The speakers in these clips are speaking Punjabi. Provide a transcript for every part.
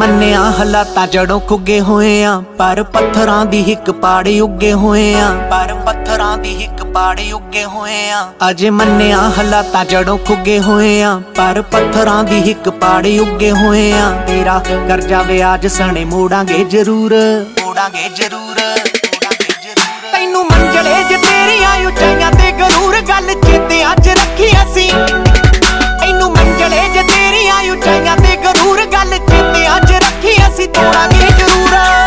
ਮੰਨਿਆ ਹਾਲਾਤਾਂ ਜੜੋਂ ਖੁੱਗੇ ਹੋਏ ਆ, ਪਰ ਪੱਥਰਾਂ ਦੀ ਹਿੱਕ ਪਾੜੇ ਉੱਗੇ ਹੋਏ ਆ, ਪਰ ਪੱਥਰਾਂ ਦੀ ਹਿੱਕ ਪਾੜੇ ਉੱਗੇ ਹੋਏ ਆ। ਅਜੇ ਮੰਨਿਆ ਹਾਲਾਤਾਂ ਜੜੋਂ ਖੁੱਗੇ ਹੋਏ ਆ, ਪਰ ਪੱਥਰਾਂ ਦੀ ਹਿੱਕ ਪਾੜੇ ਉੱਗੇ ਹੋਏ ਆ। ਤੇਰਾ ਕਰਜ਼ਾ ਵਿਆਜ ਸਣੇ ਮੋੜਾਂਗੇ ਜ਼ਰੂਰ, ਮੋੜਾਂਗੇ ਜ਼ਰੂਰ, ਮੋੜਾਂਗੇ ਜ਼ਰੂਰ। ਤੈਨੂੰ ਮੰਜ਼ਲੇ ਜੇ ਤੇਰੀਆਂ ਉਚਾਈਆਂ ਤੇ ਗਰੂਰ, ਗੱਲ ਚੇਤੇ ਅੱਜ ਰੱਖੀ ਅਸੀਂ। ਤੈਨੂੰ ਮੰਜ਼ਲੇ ਜੇ ਤੇਰੀਆਂ ਉਚਾਈਆਂ ਤੇ ਗਰੂਰ, ਗੱਲ ਚੇਤੇ ਅੱਜ ਰੱਖੀ ਅਸੀਂ, ਤੋੜਾਂਗੇ ਜ਼ਰੂਰ।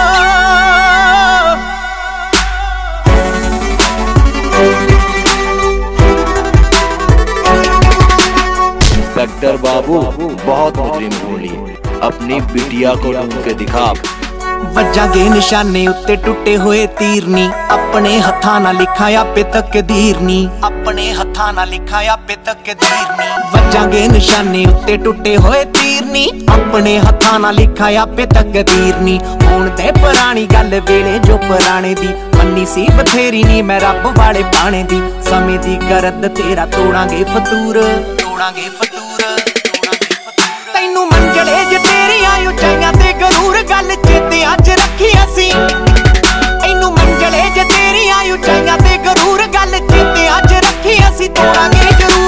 इंस्पेक्टर बाबू बहुत मुजरिम ढूंढ लिए, अपनी बिटिया को ढूंढ के दिखा। ਵੱਜਾਂਗੇ ਨਿਸ਼ਾਨੇ ਉੱਤੇ ਟੁੱਟੇ ਹੋਏ ਤੀਰ ਨੀ, ਆਪਣੇ ਹੱਥਾਂ ਨਾਲ ਲਿਖਾਂ ਆਪੇ ਤਕਦੀਰ ਨੀ, ਆਪਣੇ ਹੱਥਾਂ ਨਾਲ ਲਿਖਾਂ ਆਪੇ ਤਕਦੀਰ ਨੀ। ਵੱਜਾਂਗੇ ਨਿਸ਼ਾਨੇ ਉੱਤੇ ਟੁੱਟੇ ਹੋਏ ਤੀਰ ਨੀ, ਆਪਣੇ ਹੱਥਾਂ ਨਾਲ ਲਿਖਾਂ ਆਪੇ ਤਕਦੀਰ ਨੀ। ਹੁਣ ਤੇ ਪੁਰਾਣੀ ਗੱਲ ਵੇਲੇ ਜੋ ਪੁਰਾਣੇ ਦੀ, ਮੰਨੀ ਸੀ ਬਥੇਰੀ ਨੀ ਮੈਂ ਰੱਬ ਵਾਲੇ ਬਾਣੇ ਦੀ। ਸਮੇਂ ਦੀ ਗਰਦ ਤੇਰਾ ਤੋੜਾਂਗੇ ਫਤੂਰ, ਤੋੜਾਂਗੇ ਫਤੂਰ, ਤੋੜਾਂਗੇ ਫਤੂਰ। ਤੈਨੂੰ ਮੰਜ਼ਲੇ ਜੇ ਤੇਰੀਆਂ ਉਚਾਈਆਂ ਤੇ ਗਰੂਰ, ਗੱਲ ਚੇਤੇ ਅੱਜ ਰੱਖੀ ਅਸੀਂ। ਇਹਨੂੰ ਮੰਜ਼ਲੇ ਜੇ ਤੇਰੀਆਂ ਉਚਾਈਆਂ ਤੇ ਗਰੂਰ, ਗੱਲ ਚੇਤੇ ਅੱਜ ਰੱਖੀ ਅਸੀਂ, ਤੋੜਾਂਗੇ ਜ਼ਰੂਰ।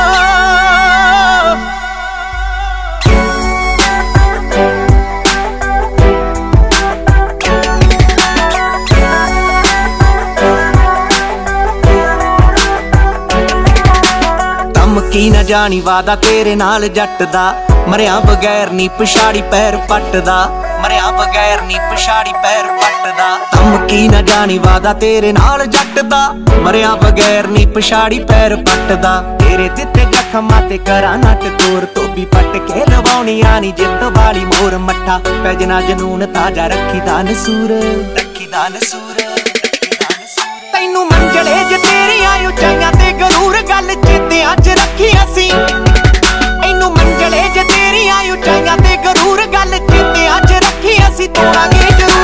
ਧਮਕੀ ਨਾ ਜਾਣੀ ਵਾਦਾ ਤੇਰੇ ਨਾਲ ਜੱਟ ਦਾ, ਮਰਿਆ ਬਗੈਰ ਨੀ ਪਛਾੜੀ ਪੈਰ ਪੱਟਦਾ, ਮਰਿਆ ਬਗੈਰ ਨੀ ਪਛਾੜੀ ਪੈਰ ਪੱਟਦਾ। ਧਮਕੀ ਨਾ ਜਾਣੀ ਵਾਦਾ ਤੇਰੇ ਨਾਲ ਜੱਟ ਦਾ, ਮਰਿਆ ਬਗੈਰ ਨੀ ਪਛਾੜੀ ਪੈਰ ਪੱਟਦਾ। ਤੇਰੇ ਦਿੱਤੇ ਜ਼ਖਮਾਂ ਤੇ ਕਰਾਂ ਨੱਟ ਤੋਰ, ਧੋਬੀ ਪੱਟ ਕੇ ਲਵਾਉਣੀਆਂ ਨੀ ਜਿੱਤ ਵਾਲੀ ਮੋਰ। ਮੱਠਾ ਪੈ ਜਨਾ ਜਨੂਨ ਤਾਜਾ ਰੱਖੀ ਦਾ ਨਸੂਰ, ਰੱਖੀ ਦਾ ਨਸੂਰ, ਰੱਖੀ ਦਾ ਨਸੂਰ। ਤੈਨੂੰ ਮੰਜ਼ਲੇ ਜੇ ਤੇਰੀਆਂ ਉਚਾਈਆਂ ਤੇ ਗਰੂਰ, ਗੱਲ ਚੇਤੇ ਅੱਜ ਰੱਖੀ ਅਸੀਂ। ਇਹਨੂੰ ਮੰਜ਼ਲੇ ਜੇ ਤੇਰੀਆਂ ਉਚਾਈਆਂ ਤੇ ਗਰੂਰ, ਗੱਲ ਚੇਤੇ ਅੱਜ ਰੱਖੀ ਅਸੀਂ, ਤੋੜਾਂਗੇ ਜ਼ਰੂਰ।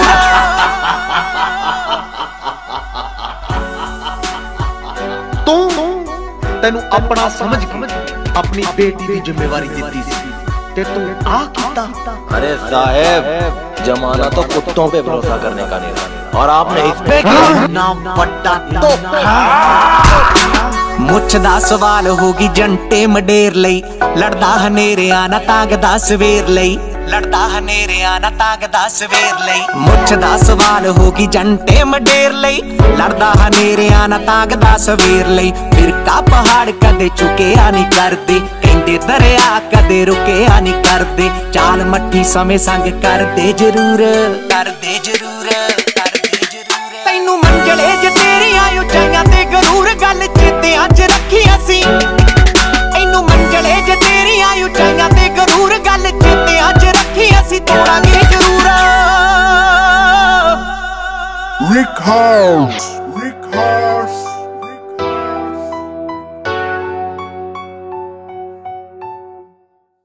ਤੈਨੂੰ ਆਪਣਾ ਸਮਝ ਕੇ ਆਪਣੀ ਬੇਟੀ ਦੀ ਜ਼ਿੰਮੇਵਾਰੀ ਦਿੱਤੀ ਸੀ ਤੇ ਤੂੰ ਆ ਕੀਤਾ। अरे साहेब, जमाना तो कुत्तों पे भरोसा करने का नहीं रहा, और आपने इस पे ਨਾ ਵੱਡਾ ਧੋਖਾ। ਮੁੱਛ ਦਾ ਸਵਾਲ ਹੋ ਗਈ ਜੰਟੇ ਮਡੇਰ ਲਈ, ਲੜਦਾ ਹਨੇਰਿਆਂ ਨਾ ਤਾਂਗਦਾ ਸਵੇਰ ਲਈ, ਲੜਦਾ ਹਨੇਰਿਆਂ ਨਾ ਤਾਂਗਦਾ ਸਵੇਰ ਲਈ। ਮੁੱਛ ਦਾ ਸਵਾਲ ਹੋ ਗਈ ਜੰਟੇ ਮਡੇਰ ਲਈ, ਲੜਦਾ ਹਨੇਰਿਆਂ ਨਾ ਤਾਂਗਦਾ ਸਵੇਰ ਲਈ। ਫਿਰਕਾ ਪਹਾੜ ਕਦੇ ਝੁਕਿਆ ਨਹੀਂ ਕਰਦੇ, ਕਹਿੰਦੇ ਦਰਿਆ ਕਦੇ ਰੁਕਿਆ ਨਹੀਂ ਕਰਦੇ। ਚਾਲ ਮੱਠੀ ਸਮੇਂ ਸੰਗ ਕਰਦੇ ਜ਼ਰੂਰ, ਕਰਦੇ ਜ਼ਰੂਰ, ਕਰਦੇ ਜ਼ਰੂਰ। ਤੈਨੂੰ ਮੰਜ਼ਲੇ ਜੇ ਤੇਰੀਆਂ ਉਚਾਈਆਂ ਤੇ ਗਰੂਰ, ਗੱਲ ਚੇਤੇ ਅੱਜ ਰੱਖੀ ਅਸੀਂ। ਇਹਨੂੰ ਮੰਜ਼ਲੇ ਜੇ ਤੇਰੀਆਂ ਉਚਾਈਆਂ ਤੇ ਗਰੂਰ, ਗੱਲ ਚੇਤੇ ਅੱਜ ਰੱਖੀ ਅਸੀਂ, ਤੋੜਾਂਗੇ ਜ਼ਰੂਰ। Rick House.